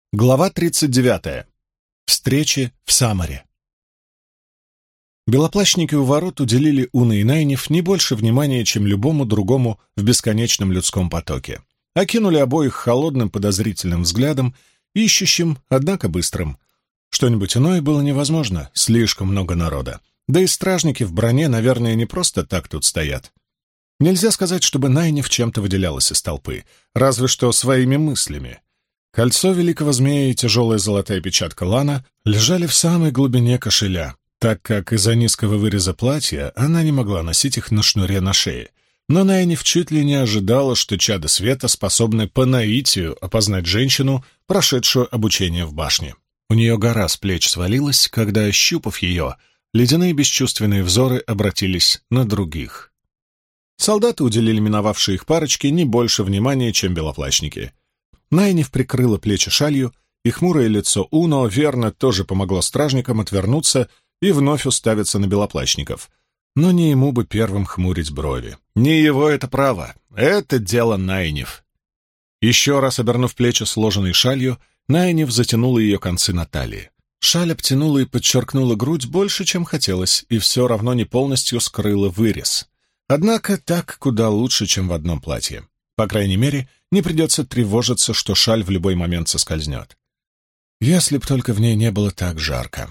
Глава 39. Встречи в Самаре. Белоплащники у ворот уделили Уна и Найниф не больше внимания, чем любому другому в бесконечном людском потоке. Окинули обоих холодным подозрительным взглядом, ищущим, однако быстрым. Что-нибудь иное было невозможно, слишком много народа. Да и стражники в броне, наверное, не просто так тут стоят. Нельзя сказать, чтобы Найниф чем-то выделялась из толпы, разве что своими мыслями. Кольцо великого змея и тяжелая золотая печатка Лана лежали в самой глубине кошеля, так как из-за низкого выреза платья она не могла носить их на шнуре на шее. Но Найниф чуть ли не ожидала, что чада света способны по наитию опознать женщину, прошедшую обучение в башне. У нее гора с плеч свалилась, когда, ощупав ее, ледяные бесчувственные взоры обратились на других. Солдаты уделили миновавшей их парочке не больше внимания, чем белоплащники. Найниф прикрыла плечи шалью, и хмурое лицо Уно верно тоже помогло стражникам отвернуться и вновь уставиться на белоплащников. Но не ему бы первым хмурить брови. Не его это право, это дело Найниф. Еще раз обернув плечи сложенной шалью, Найниф затянула ее концы на талии. Шаль обтянула и подчеркнула грудь больше, чем хотелось, и все равно не полностью скрыла вырез. Однако так куда лучше, чем в одном платье. По крайней мере, не придется тревожиться, что шаль в любой момент соскользнет. Если б только в ней не было так жарко.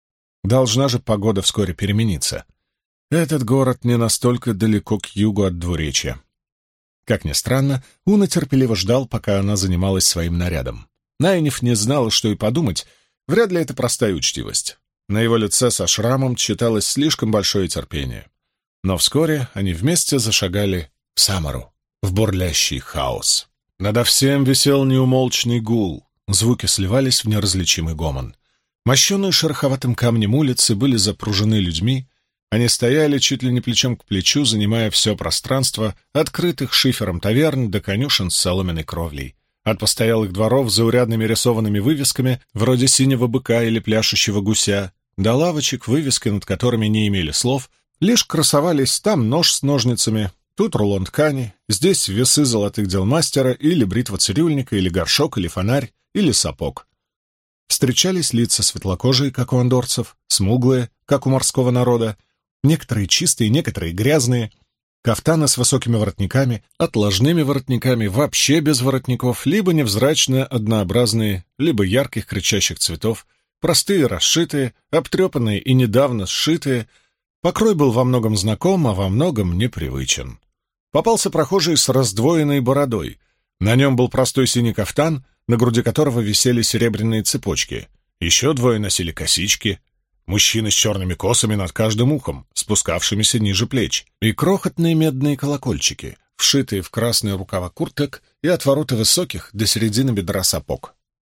Должна же погода вскоре перемениться. Этот город не настолько далеко к югу от двуречья. Как ни странно, Уна терпеливо ждал, пока она занималась своим нарядом. Найниф не знала, что и подумать, вряд ли это простая учтивость. На его лице со шрамом читалось слишком большое терпение. Но вскоре они вместе зашагали в Самару, в бурлящий хаос. Надо всем висел неумолчный гул, звуки сливались в неразличимый гомон. Мощенные шероховатым камнем улицы были запружены людьми, они стояли чуть ли не плечом к плечу, занимая все пространство открытых шифером таверн до конюшен с соломенной кровлей, от постоялых дворов с заурядными рисованными вывесками, вроде синего быка или пляшущего гуся, до лавочек, вывески над которыми не имели слов, лишь красовались там нож с ножницами, тут рулон ткани, здесь весы золотых дел мастера, или бритва цирюльника, или горшок, или фонарь, или сапог. Встречались лица светлокожие, как у андорцев, смуглые, как у морского народа, некоторые чистые, некоторые грязные, кафтаны с высокими воротниками, отложными воротниками, вообще без воротников, либо невзрачно однообразные, либо ярких кричащих цветов, простые, расшитые, обтрепанные и недавно сшитые. Покрой был во многом знаком, а во многом непривычен. Попался прохожий с раздвоенной бородой. На нем был простой синий кафтан, на груди которого висели серебряные цепочки. Еще двое носили косички. Мужчины с черными косами над каждым ухом, спускавшимися ниже плеч, и крохотные медные колокольчики, вшитые в красные рукава курток и отвороты высоких до середины бедра сапог.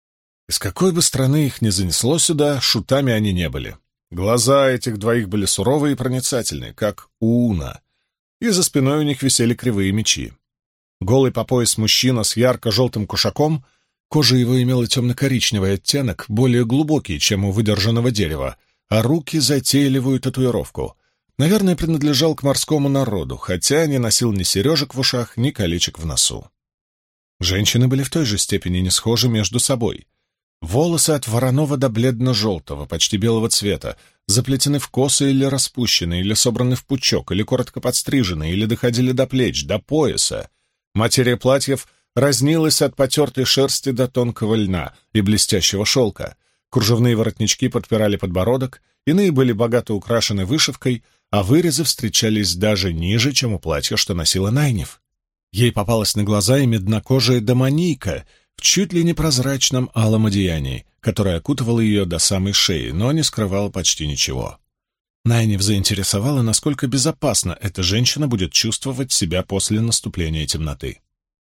Из какой бы страны их ни занесло сюда, шутами они не были. Глаза этих двоих были суровые и проницательные, как у Уна, и за спиной у них висели кривые мечи. Голый по пояс мужчина с ярко-желтым кушаком, кожа его имела темно-коричневый оттенок, более глубокий, чем у выдержанного дерева, а руки — затейливую татуировку. Наверное, принадлежал к морскому народу, хотя не носил ни сережек в ушах, ни колечек в носу. Женщины были в той же степени не схожи между собой. Волосы от вороного до бледно-желтого, почти белого цвета, заплетены в косы или распущены, или собраны в пучок, или коротко подстрижены, или доходили до плеч, до пояса. Материя платьев разнилась от потертой шерсти до тонкого льна и блестящего шелка. Кружевные воротнички подпирали подбородок, иные были богато украшены вышивкой, а вырезы встречались даже ниже, чем у платья, что носила Найниф. Ей попалась на глаза и меднокожая домонийка в чуть ли не прозрачном алом одеянии, которое окутывало ее до самой шеи, но не скрывало почти ничего. Найниф заинтересовала, насколько безопасно эта женщина будет чувствовать себя после наступления темноты.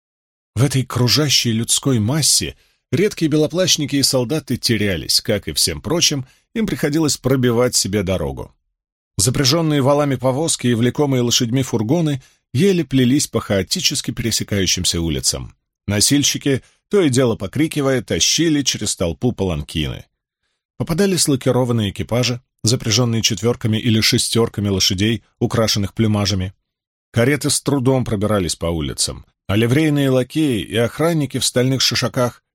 В этой кружащей людской массе редкие белоплащники и солдаты терялись, как и всем прочим, им приходилось пробивать себе дорогу. Запряженные валами повозки и влекомые лошадьми фургоны еле плелись по хаотически пересекающимся улицам. Носильщики, то и дело покрикивая, тащили через толпу паланкины. Попадались лакированные экипажи, запряженные четверками или шестерками лошадей, украшенных плюмажами. Кареты с трудом пробирались по улицам, а ливрейные лакеи и охранники в стальных шишаках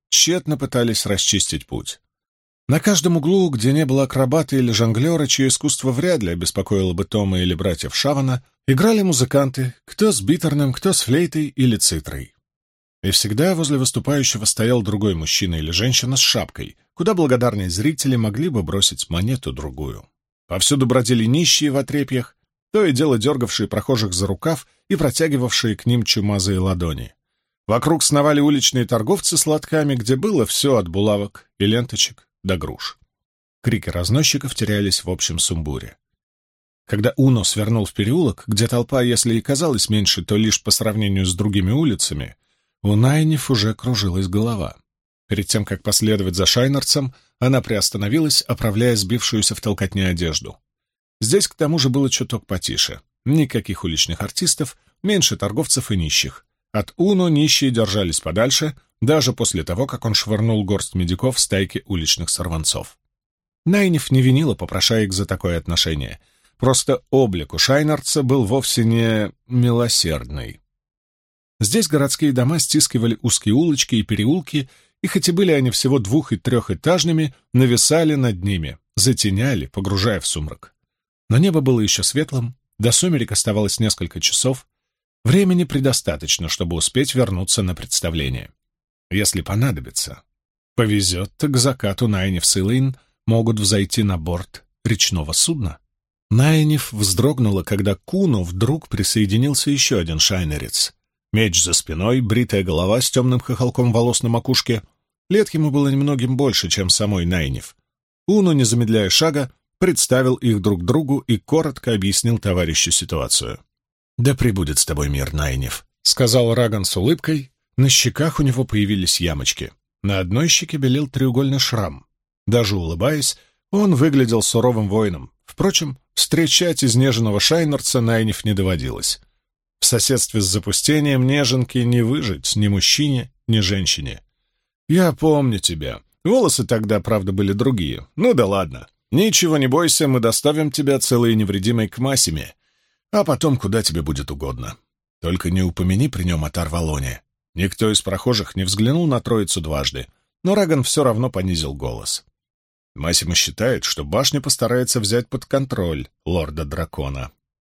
тщетно пытались расчистить путь. На каждом углу, где не было акробата или жонглера, чье искусство вряд ли обеспокоило бы Тома или братьев Шавана, играли музыканты, кто с битерном, кто с флейтой или цитрой. И всегда возле выступающего стоял другой мужчина или женщина с шапкой, куда благодарные зрители могли бы бросить монету-другую. Повсюду бродили нищие в отрепьях, то и дело дергавшие прохожих за рукав и протягивавшие к ним чумазые ладони. Вокруг сновали уличные торговцы с лотками, где было все от булавок и ленточек до груш. Крики разносчиков терялись в общем сумбуре. Когда Уно свернул в переулок, где толпа, если и казалась меньше, то лишь по сравнению с другими улицами, у Найниф уже кружилась голова. Перед тем, как последовать за Шайнарцем, она приостановилась, оправляя сбившуюся в толкотне одежду. Здесь, к тому же, было чуток потише. Никаких уличных артистов, меньше торговцев и нищих. От Уно нищие держались подальше, даже после того, как он швырнул горсть медиков в стайки уличных сорванцов. Найниф не винила попрошаек за такое отношение. Просто облик у Шайнарца был вовсе не милосердный. Здесь городские дома стискивали узкие улочки и переулки, и хоть и были они всего 2- и 3-этажными, нависали над ними, затеняли, погружая в сумрак. Но небо было еще светлым, до сумерек оставалось несколько часов. Времени предостаточно, чтобы успеть вернуться на представление. Если понадобится, повезет, то к закату Найниф с Илэйн могут взойти на борт речного судна. Найниф вздрогнула, когда к Уно вдруг присоединился еще один шайнерец. Меч за спиной, бритая голова с темным хохолком волос на макушке. Лет ему было немногим больше, чем самой Найниф. Уно, не замедляя шага, представил их друг другу и коротко объяснил товарищу ситуацию. «Да пребудет с тобой мир, Найниф», — сказал Раган с улыбкой. На щеках у него появились ямочки. На одной щеке белел треугольный шрам. Даже улыбаясь, он выглядел суровым воином. Впрочем, встречать изнеженного шайнерца Найниф не доводилось. В соседстве с запустением неженки не выжить ни мужчине, ни женщине. «Я помню тебя. Волосы тогда, правда, были другие. Ну да ладно. Ничего не бойся, мы доставим тебя целой и невредимой к Масиме, а потом куда тебе будет угодно. Только не упомяни при нем о Тарвалоне». Никто из прохожих не взглянул на троицу дважды, но Раган все равно понизил голос. Масима считает, что башня постарается взять под контроль лорда-дракона.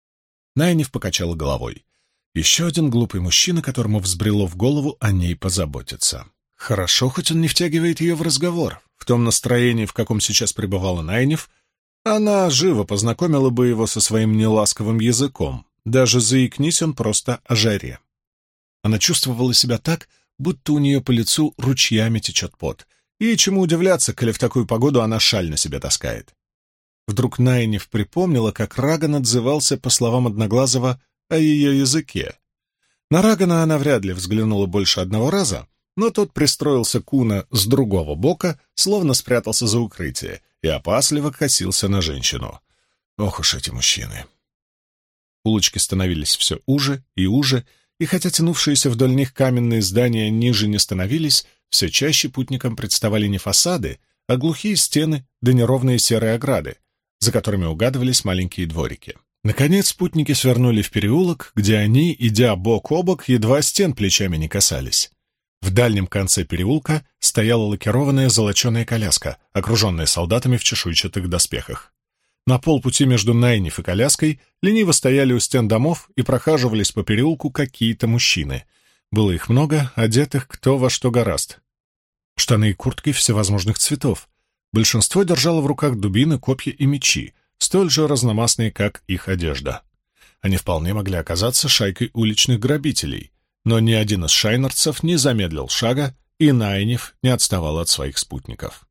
Найниф покачала головой. Еще один глупый мужчина, которому взбрело в голову о ней позаботиться. Хорошо, хоть он не втягивает ее в разговор. В том настроении, в каком сейчас пребывала Найниф, она живо познакомила бы его со своим неласковым языком, даже заикнись он просто о жаре. Она чувствовала себя так, будто у нее по лицу ручьями течет пот. И чему удивляться, коли в такую погоду она шаль на себе таскает. Вдруг Найниф припомнила, как Раган отзывался, по словам Одноглазого, о ее языке. На Рагана она вряд ли взглянула больше одного раза, но тот пристроился к Уно с другого бока, словно спрятался за укрытие, и опасливо косился на женщину. Ох уж эти мужчины! Улочки становились все уже и уже, и хотя тянувшиеся вдоль них каменные здания ниже не становились, все чаще путникам представали не фасады, а глухие стены да неровные серые ограды, за которыми угадывались маленькие дворики. Наконец путники свернули в переулок, где они, идя бок о бок, едва стен плечами не касались. В дальнем конце переулка стояла лакированная золоченая коляска, окруженная солдатами в чешуйчатых доспехах. На полпути между Найниф и коляской лениво стояли у стен домов и прохаживались по переулку какие-то мужчины. Было их много, одетых кто во что горазд. Штаны и куртки всевозможных цветов. Большинство держало в руках дубины, копья и мечи, столь же разномастные, как их одежда. Они вполне могли оказаться шайкой уличных грабителей, но ни один из шайнерцев не замедлил шага, и Найниф не отставала от своих спутников.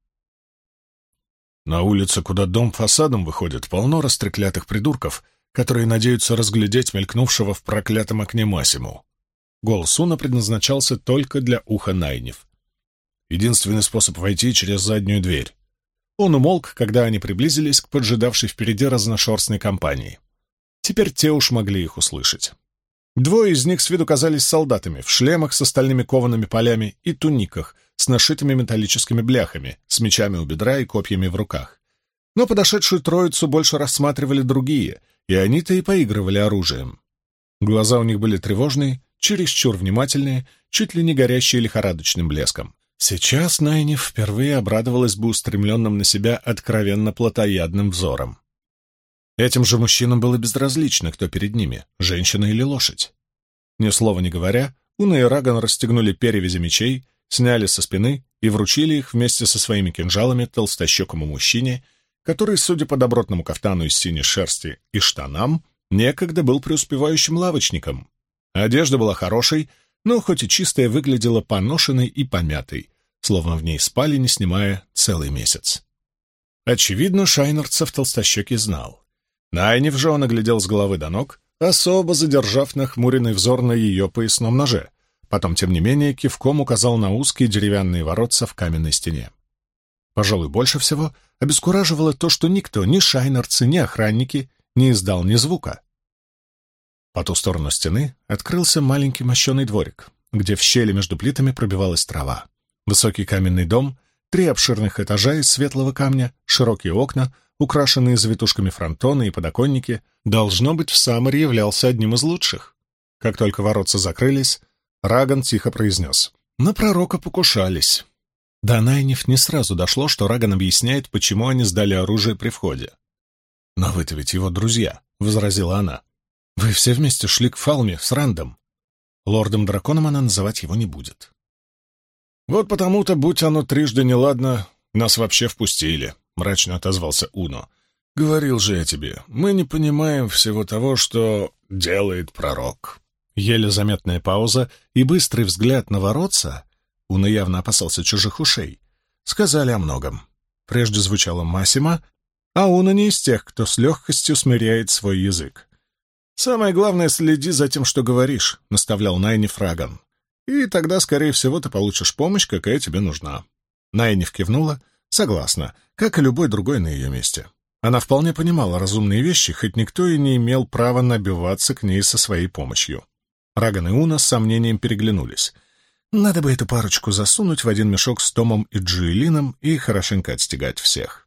На улице, куда дом фасадом выходит, полно растреклятых придурков, которые надеются разглядеть мелькнувшего в проклятом окне Масиму. Голос Уно предназначался только для уха Найниф. Единственный способ войти через заднюю дверь. Он умолк, когда они приблизились к поджидавшей впереди разношерстной компании. Теперь те уж могли их услышать. Двое из них с виду казались солдатами, в шлемах с стальными коваными полями и туниках, с нашитыми металлическими бляхами, с мечами у бедра и копьями в руках. Но подошедшую троицу больше рассматривали другие, и они-то и поигрывали оружием. Глаза у них были тревожные, чересчур внимательные, чуть ли не горящие лихорадочным блеском. Сейчас Найниф впервые обрадовалась бы устремленным на себя откровенно плотоядным взором. Этим же мужчинам было безразлично, кто перед ними, женщина или лошадь. Ни слова не говоря, Уна и Раган расстегнули перевязи мечей, сняли со спины и вручили их вместе со своими кинжалами толстощекому мужчине, который, судя по добротному кафтану из синей шерсти и штанам, некогда был преуспевающим лавочником. Одежда была хорошей, но хоть и чистая, выглядела поношенной и помятой, словно в ней спали, не снимая, целый месяц. Очевидно, шайнарцев толстощекий знал. Найниф же он оглядел с головы до ног, особо задержав нахмуренный взор на ее поясном ноже. Потом, тем не менее, кивком указал на узкие деревянные воротца в каменной стене. Пожалуй, больше всего обескураживало то, что никто, ни шайнарцы, ни охранники, не издал ни звука. По ту сторону стены открылся маленький мощеный дворик, где в щели между плитами пробивалась трава. Высокий каменный дом, 3 обширных этажа из светлого камня, широкие окна, украшенные завитушками фронтоны и подоконники, должно быть, в Самаре являлся одним из лучших. Как только воротца закрылись, Раган тихо произнес: «На пророка покушались». До Найниф не сразу дошло, что Раган объясняет, почему они сдали оружие при входе. «Но вы-то ведь его друзья», — возразила она. «Вы все вместе шли к Фалме с Рандом. Лордом-драконом она называть его не будет». «Вот потому-то, будь оно трижды неладно, нас вообще впустили», — мрачно отозвался Уно. «Говорил же я тебе, мы не понимаем всего того, что делает пророк». Еле заметная пауза и быстрый взгляд на воротца, Уно явно опасался чужих ушей, сказали о многом. Прежде звучала Массима, а Уно не из тех, кто с легкостью смиряет свой язык. «Самое главное, следи за тем, что говоришь», — наставлял Найниф Раган. «И тогда, скорее всего, ты получишь помощь, какая тебе нужна». Найниф кивнула, согласна, как и любой другой на ее месте. Она вполне понимала разумные вещи, хоть никто и не имел права набиваться к ней со своей помощью. Раган и Уна с сомнением переглянулись. Надо бы эту парочку засунуть в один мешок с Томом и Джуэлином и хорошенько отстегать всех.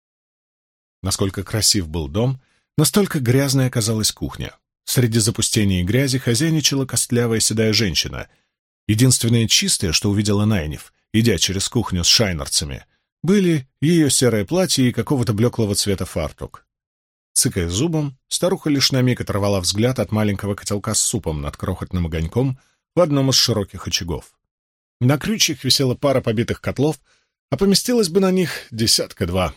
Насколько красив был дом, настолько грязной оказалась кухня. Среди запустения и грязи хозяйничала костлявая седая женщина. Единственное чистое, что увидела Найниф, идя через кухню с шайнарцами, были ее серое платье и какого-то блеклого цвета фартук. Цыкая зубом, старуха лишь на миг оторвала взгляд от маленького котелка с супом над крохотным огоньком в одном из широких очагов. На крючьях висела пара побитых котлов, а поместилось бы на них 10-2.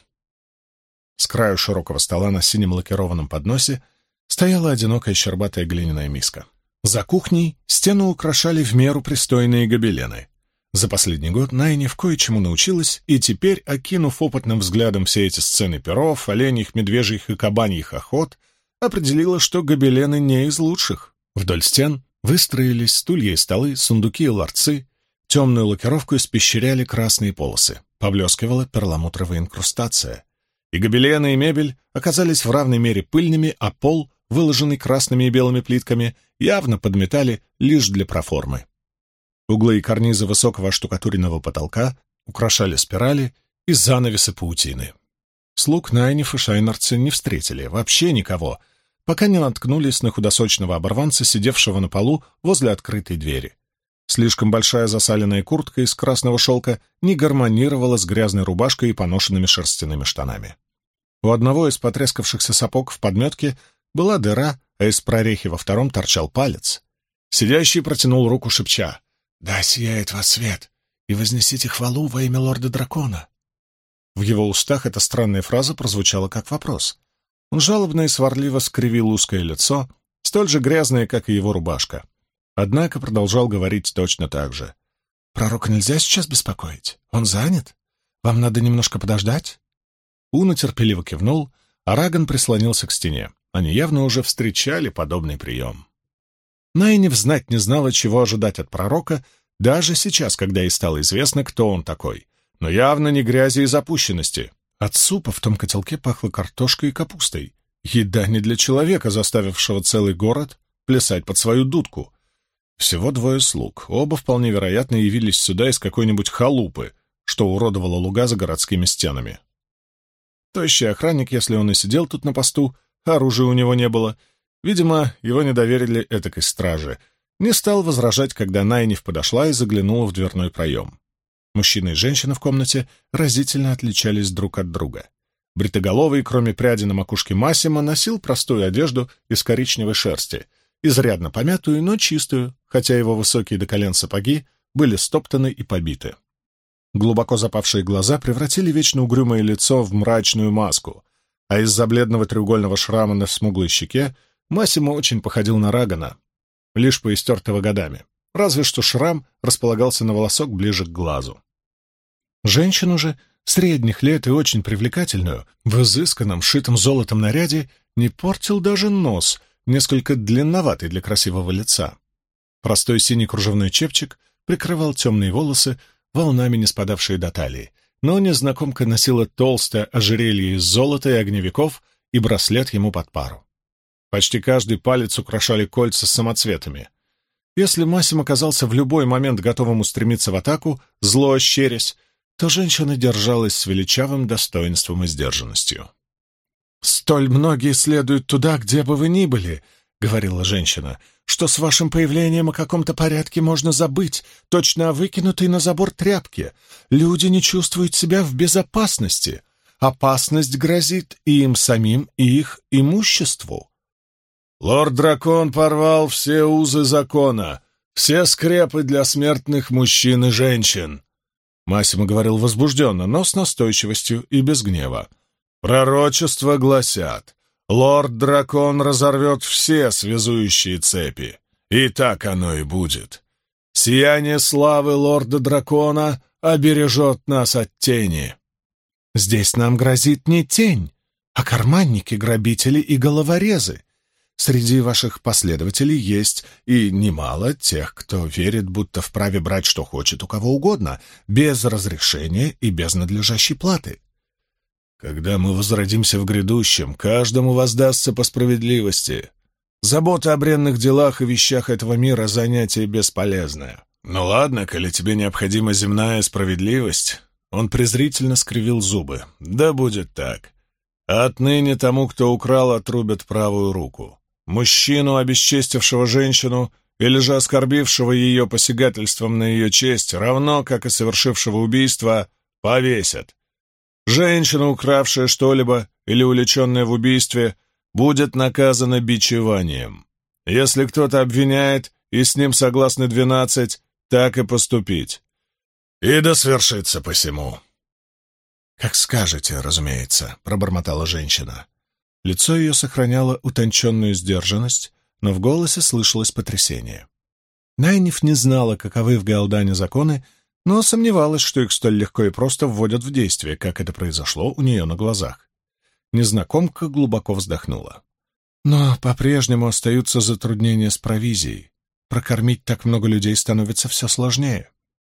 С краю широкого стола на синем лакированном подносе стояла одинокая щербатая глиняная миска. За кухней стену украшали в меру пристойные гобелены. За последний год Найниф кое-чему научилась, и теперь, окинув опытным взглядом все эти сцены перов, оленьих, медвежьих и кабаньих охот, определила, что гобелены не из лучших. Вдоль стен выстроились стулья и столы, сундуки и ларцы, темную лакировку испещряли красные полосы, поблескивала перламутровая инкрустация. И гобелены, и мебель оказались в равной мере пыльными, а пол, выложенный красными и белыми плитками, явно подметали лишь для проформы. Углы и карнизы высокого оштукатуренного потолка украшали спирали и занавесы паутины. Слуг Найниф и шайнарцы не встретили, вообще никого, пока не наткнулись на худосочного оборванца, сидевшего на полу возле открытой двери. Слишком большая засаленная куртка из красного шелка не гармонировала с грязной рубашкой и поношенными шерстяными штанами. У одного из потрескавшихся сапог в подметке была дыра, а из прорехи во втором торчал палец. Сидящий протянул руку, шепча: «Да сияет вас свет, и вознесите хвалу во имя лорда-дракона». В его устах эта странная фраза прозвучала как вопрос. Он жалобно и сварливо скривил узкое лицо, столь же грязное, как и его рубашка. Однако продолжал говорить точно так же. «Пророка нельзя сейчас беспокоить? Он занят? Вам надо немножко подождать?» Уна терпеливо кивнул, а Раган прислонился к стене. Они явно уже встречали подобный прием. Найниф знать не знала, чего ожидать от пророка, даже сейчас, когда ей стало известно, кто он такой. Но явно не грязи и запущенности. От супа в том котелке пахло картошкой и капустой. Еда не для человека, заставившего целый город плясать под свою дудку. Всего 2 слуг, оба вполне вероятно явились сюда из какой-нибудь халупы, что уродовало луга за городскими стенами. Тощий охранник, если он и сидел тут на посту, оружия у него не было, видимо, его не доверили этакой страже, не стал возражать, когда Найниф подошла и заглянула в дверной проем. Мужчина и женщина в комнате разительно отличались друг от друга. Бритоголовый, кроме пряди на макушке Массимо, носил простую одежду из коричневой шерсти, изрядно помятую, но чистую, хотя его высокие до колен сапоги были стоптаны и побиты. Глубоко запавшие глаза превратили вечно угрюмое лицо в мрачную маску, а из-за бледного треугольного шрама на смуглой щеке Массимо очень походил на Рагана, лишь поистертого годами, разве что шрам располагался на волосок ближе к глазу. Женщину же, средних лет и очень привлекательную, в изысканном, шитом золотом наряде, не портил даже нос, несколько длинноватый для красивого лица. Простой синий кружевной чепчик прикрывал темные волосы, волнами не спадавшие до талии, но незнакомка носила толстое ожерелье из золота и огневиков и браслет ему под пару. Почти каждый палец украшали кольца с самоцветами. Если Массимо оказался в любой момент готовым устремиться в атаку, зло ощерясь, то женщина держалась с величавым достоинством и сдержанностью. «Столь многие следуют туда, где бы вы ни были», — говорила женщина, «что с вашим появлением о каком-то порядке можно забыть, точно о выкинутой на забор тряпке. Люди не чувствуют себя в безопасности. Опасность грозит и им самим, и их имуществу». «Лорд-дракон порвал все узы закона, все скрепы для смертных мужчин и женщин», — Массимо говорил возбужденно, но с настойчивостью и без гнева. «Пророчества гласят, лорд-дракон разорвет все связующие цепи, и так оно и будет. Сияние славы лорда-дракона обережет нас от тени». «Здесь нам грозит не тень, а карманники, грабители и головорезы. Среди ваших последователей есть и немало тех, кто верит, будто вправе брать что хочет у кого угодно, без разрешения и без надлежащей платы. Когда мы возродимся в грядущем, каждому воздастся по справедливости. Забота о бренных делах и вещах этого мира — занятие бесполезное. Ну ладно, коли тебе необходима земная справедливость». Он презрительно скривил зубы. «Да будет так. Отныне тому, кто украл, отрубят правую руку. Мужчину, обесчестившего женщину или же оскорбившего ее посягательством на ее честь, равно как и совершившего убийство, повесят. Женщина, укравшая что-либо или уличенная в убийстве, будет наказана бичеванием. Если кто-то обвиняет, и с ним согласны 12, так и поступить. И да свершится посему». «Как скажете, разумеется», — пробормотала женщина. Лицо ее сохраняло утонченную сдержанность, но в голосе слышалось потрясение. Найниф не знала, каковы в Гаалдане законы, но сомневалась, что их столь легко и просто вводят в действие, как это произошло у нее на глазах. Незнакомка глубоко вздохнула. «Но по-прежнему остаются затруднения с провизией. Прокормить так много людей становится все сложнее».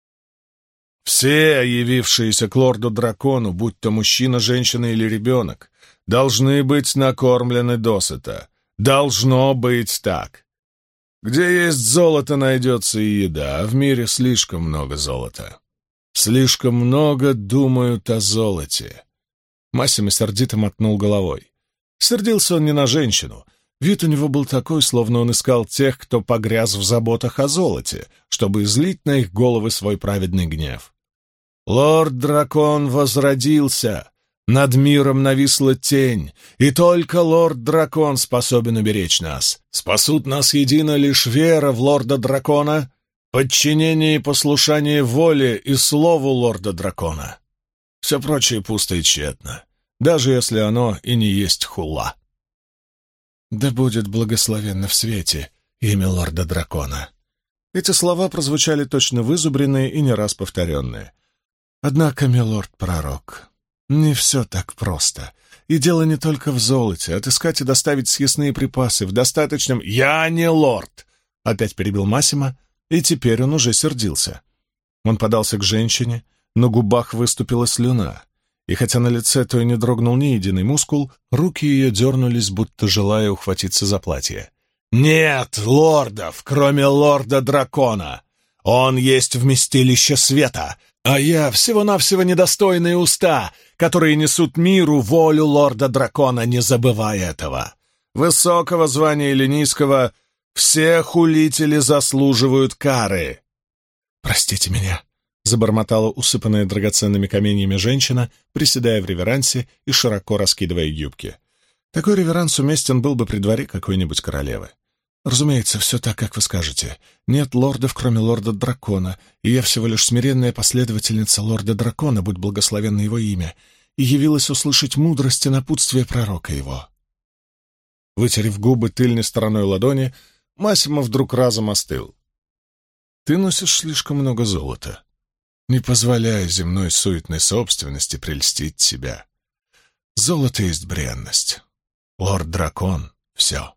«Все, явившиеся к лорду-дракону, будь то мужчина, женщина или ребенок, должны быть накормлены досыта. Должно быть так. Где есть золото, найдется и еда, а в мире слишком много золота. Слишком много думают о золоте». Массимо сердито мотнул головой. Сердился он не на женщину. Вид у него был такой, словно он искал тех, кто погряз в заботах о золоте, чтобы излить на их головы свой праведный гнев. «Лорд-дракон возродился. Над миром нависла тень, и только лорд-дракон способен уберечь нас. Спасут нас едино лишь вера в лорда-дракона, подчинение и послушание воле и слову лорда-дракона. Все прочее пусто и тщетно, даже если оно и не есть хула». «Да будет благословенно в свете имя лорда-дракона». Эти слова прозвучали точно вызубренные и не раз повторенные. «Однако, милорд-пророк, не все так просто. И дело не только в золоте. Отыскать и доставить съестные припасы в достаточном...» «Я не лорд!» — опять перебил Массимо, и теперь он уже сердился. Он подался к женщине, на губах выступила слюна, и хотя на лице то и не дрогнул ни единый мускул, руки ее дернулись, будто желая ухватиться за платье. «Нет лордов, кроме лорда-дракона! Он есть вместилище света, а я всего-навсего недостойные уста, которые несут миру волю лорда-дракона, не забывая этого. Высокого звания или низкого, все хулители заслуживают кары». «Простите меня», — забормотала усыпанная драгоценными каменьями женщина, приседая в реверансе и широко раскидывая юбки. Такой реверанс уместен был бы при дворе какой-нибудь королевы. «Разумеется, все так, как вы скажете. Нет лордов, кроме лорда-дракона, и я всего лишь смиренная последовательница лорда-дракона, будь благословенно его имя, и явилась услышать мудрость и напутствие пророка его». Вытерев губы тыльной стороной ладони, Массимо вдруг разом остыл. «Ты носишь слишком много золота. Не позволяй земной суетной собственности прельстить тебя. Золото есть бренность. Лорд-дракон — все».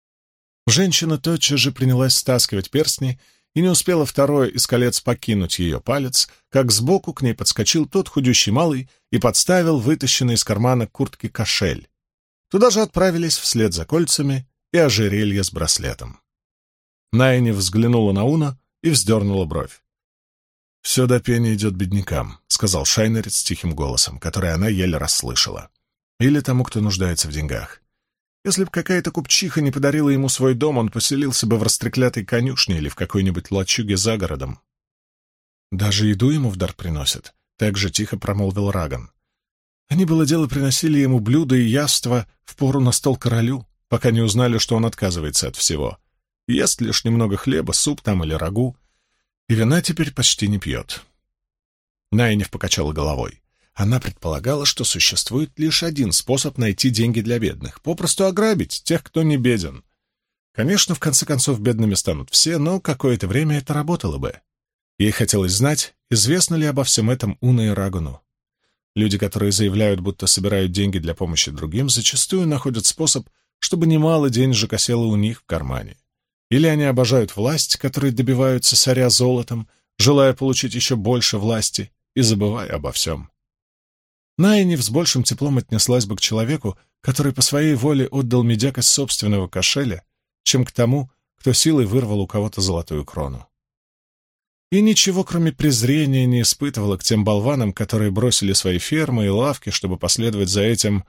Женщина тотчас же принялась стаскивать перстни, и не успела второе из колец покинуть ее палец, как сбоку к ней подскочил тот худющий малый и подставил вытащенный из кармана куртки кошель. Туда же отправились вслед за кольцами и ожерелье с браслетом. Найни взглянула на Уна и вздернула бровь. «Все до пения идет беднякам», — сказал шайнерец тихим голосом, который она еле расслышала. «Или тому, кто нуждается в деньгах. Если бы какая-то купчиха не подарила ему свой дом, он поселился бы в растреклятой конюшне или в какой-нибудь лачуге за городом». «Даже еду ему в дар приносят», — так же тихо промолвил Раган. «Они, было дело, приносили ему блюда и яства впору на стол королю, пока не узнали, что он отказывается от всего. Ест лишь немного хлеба, суп там или рагу, и вина теперь почти не пьет». Найниф покачала головой. Она предполагала, что существует лишь один способ найти деньги для бедных — попросту ограбить тех, кто не беден. Конечно, в конце концов, бедными станут все, но какое-то время это работало бы. Ей хотелось знать, известно ли обо всем этом Уна и Рагану. Люди, которые заявляют, будто собирают деньги для помощи другим, зачастую находят способ, чтобы немало денежек осело у них в кармане. Или они обожают власть, которые добиваются соря золотом, желая получить еще больше власти и забывая обо всем. Найниф с большим теплом отнеслась бы к человеку, который по своей воле отдал медяк из собственного кошеля, чем к тому, кто силой вырвал у кого-то золотую крону. И ничего, кроме презрения, не испытывала к тем болванам, которые бросили свои фермы и лавки, чтобы последовать за этим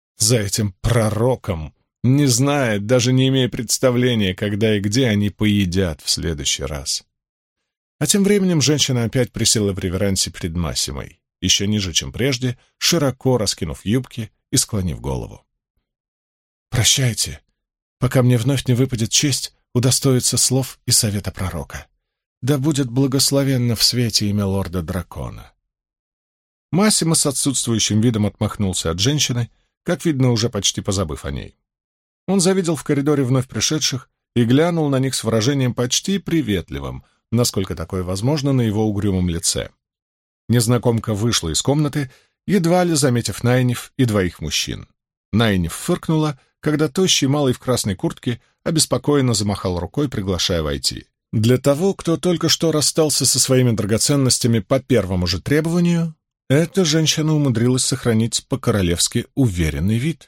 пророком, не зная, даже не имея представления, когда и где они поедят в следующий раз. А тем временем женщина опять присела в реверансе перед Массимой, еще ниже, чем прежде, широко раскинув юбки и склонив голову. «Прощайте, пока мне вновь не выпадет честь удостоиться слов и совета пророка. Да будет благословенно в свете имя лорда-дракона». Массимо с отсутствующим видом отмахнулся от женщины, как видно, уже почти позабыв о ней. Он завидел в коридоре вновь пришедших и глянул на них с выражением почти приветливым, насколько такое возможно на его угрюмом лице. Незнакомка вышла из комнаты, едва ли заметив Найниф и двоих мужчин. Найниф фыркнула, когда тощий малый в красной куртке обеспокоенно замахал рукой, приглашая войти. Для того, кто только что расстался со своими драгоценностями по первому же требованию, эта женщина умудрилась сохранить по-королевски уверенный вид.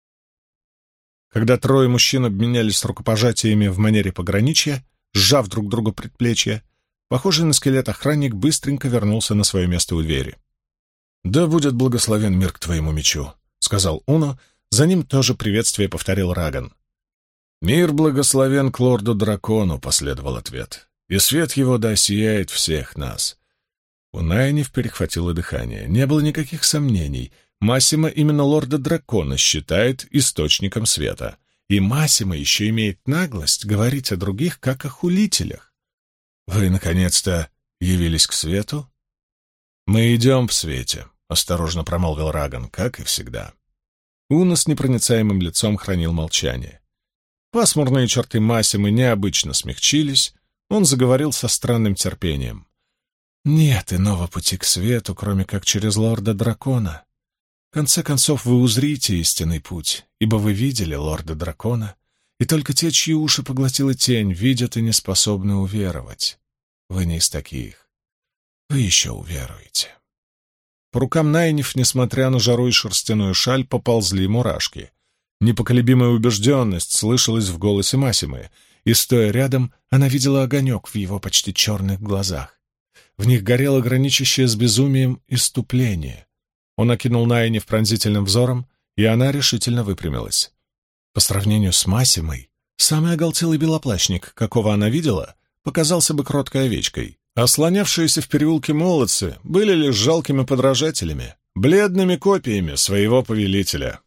Когда трое мужчин обменялись рукопожатиями в манере пограничья, сжав друг другу предплечья, похожий на скелет охранник быстренько вернулся на свое место у двери. «Да будет благословен мир к твоему мечу», — сказал Уно, за ним тоже приветствие повторил Раган. «Мир благословен к лорду-дракону», — последовал ответ, — «и свет его да сияет всех нас». У Найниф перехватило дыхание. Не было никаких сомнений. Массимо именно лорда-дракона считает источником света. И Массимо еще имеет наглость говорить о других, как о хулителях. «Вы, наконец-то, явились к свету?» «Мы идем в свете», — осторожно промолвил Раган, как и всегда. Уна с непроницаемым лицом хранил молчание. Пасмурные черты Массимы необычно смягчились, он заговорил со странным терпением. «Нет иного пути к свету, кроме как через лорда-дракона. В конце концов, вы узрите истинный путь, ибо вы видели лорда-дракона, и только те, чьи уши поглотила тень, видят и не способны уверовать. Вы не из таких. Вы еще уверуете». По рукам Найниф, несмотря на жару и шерстяную шаль, поползли мурашки. Непоколебимая убежденность слышалась в голосе Массимы, и, стоя рядом, она видела огонек в его почти черных глазах. В них горело граничащее с безумием исступление. Он окинул Найниф пронзительным взором, и она решительно выпрямилась. По сравнению с Массимой, самый оголтелый белоплащник, какого она видела, показался бы кроткой овечкой, А слонявшиеся в переулке молодцы были лишь жалкими подражателями, бледными копиями своего повелителя.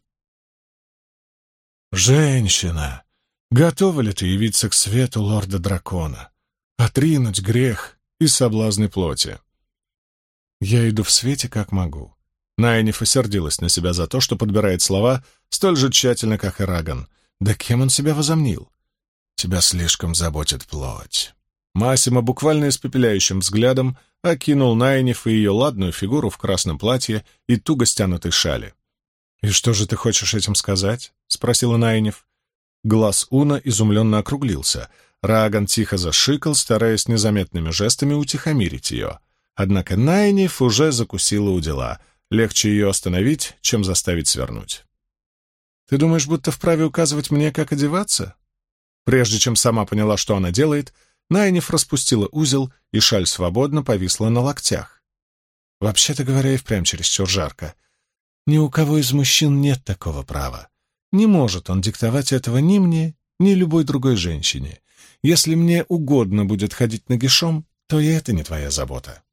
«Женщина, готова ли ты явиться к свету лорда-дракона, отринуть грех и соблазны плоти?» «Я иду в свете, как могу». Найниф осердилась на себя за то, что подбирает слова столь же тщательно, как и Раган. Да кем он себя возомнил? «Тебя слишком заботит плоть». Массимо буквально испепеляющим взглядом окинул Найниф и ее ладную фигуру в красном платье и туго стянутой шали. «И что же ты хочешь этим сказать?» — спросила Найниф. Глаз Уна изумленно округлился. Раган тихо зашикал, стараясь незаметными жестами утихомирить ее. Однако Найниф уже закусила у дела. Легче ее остановить, чем заставить свернуть. «Ты думаешь, будто вправе указывать мне, как одеваться?» Прежде чем сама поняла, что она делает, Найниф распустила узел, и шаль свободно повисла на локтях. Вообще-то говоря, и впрямь чересчур жарко. Ни у кого из мужчин нет такого права. Не может он диктовать этого ни мне, ни любой другой женщине. Если мне угодно будет ходить нагишом, то и это не твоя забота.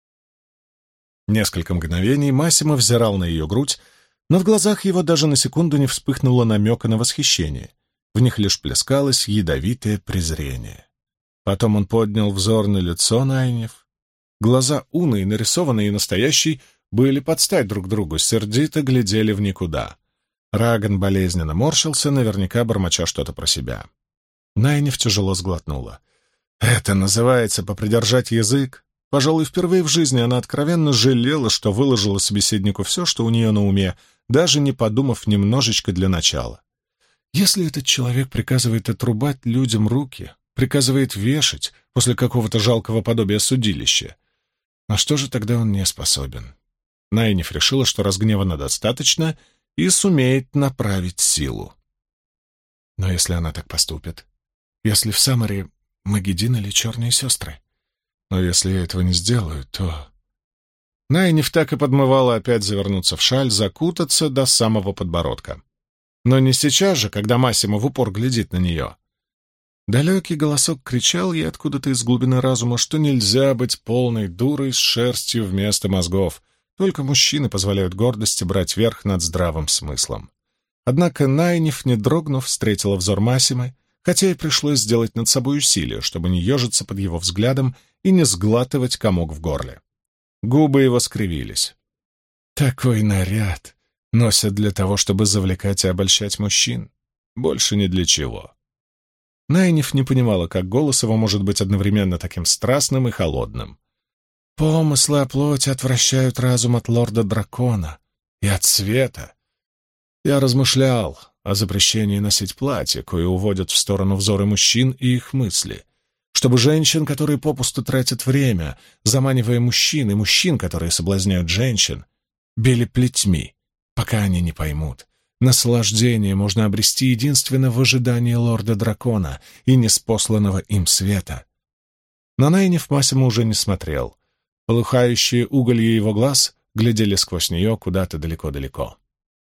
Несколько мгновений Массимо взирал на ее грудь, но в глазах его даже на секунду не вспыхнуло намека на восхищение. В них лишь плескалось ядовитое презрение. Потом он поднял взор на лицо Найниф. Глаза Уны, нарисованные и настоящие, были под стать друг другу, сердито глядели в никуда. Раган болезненно морщился, наверняка бормоча что-то про себя. Найниф тяжело сглотнула. «Это называется попридержать язык?» Пожалуй, впервые в жизни она откровенно жалела, что выложила собеседнику все, что у нее на уме, даже не подумав немножечко для начала. Если этот человек приказывает отрубать людям руки, приказывает вешать после какого-то жалкого подобия судилища, на что же тогда он не способен? Найниф решила, что разгневана достаточно и сумеет направить силу. Но если она так поступит, если в Самаре Магеддин или Черные сестры, но если я этого не сделаю, то... Найниф так и подмывала опять завернуться в шаль, закутаться до самого подбородка. Но не сейчас же, когда Массимо в упор глядит на нее. Далекий голосок кричал ей откуда-то из глубины разума, что нельзя быть полной дурой с шерстью вместо мозгов. Только мужчины позволяют гордости брать верх над здравым смыслом. Однако Найниф, не дрогнув, встретила взор Массимо, хотя и пришлось сделать над собой усилие, чтобы не ежиться под его взглядом и не сглатывать комок в горле. Губы его скривились. Такой наряд носят для того, чтобы завлекать и обольщать мужчин. Больше ни для чего. Найниф не понимала, как голос его может быть одновременно таким страстным и холодным. Помыслы о плоти отвращают разум от лорда-дракона и от света. Я размышлял о запрещении носить платья, кое уводят в сторону взоры мужчин и их мысли, чтобы женщин, которые попусту тратят время, заманивая мужчин, и мужчин, которые соблазняют женщин, били плетьми, пока они не поймут. Наслаждение можно обрести единственно в ожидании лорда-дракона и неспосланного им света. На Найниф Массимо уже не смотрел. Полыхающие уголья его глаз глядели сквозь нее куда-то далеко-далеко.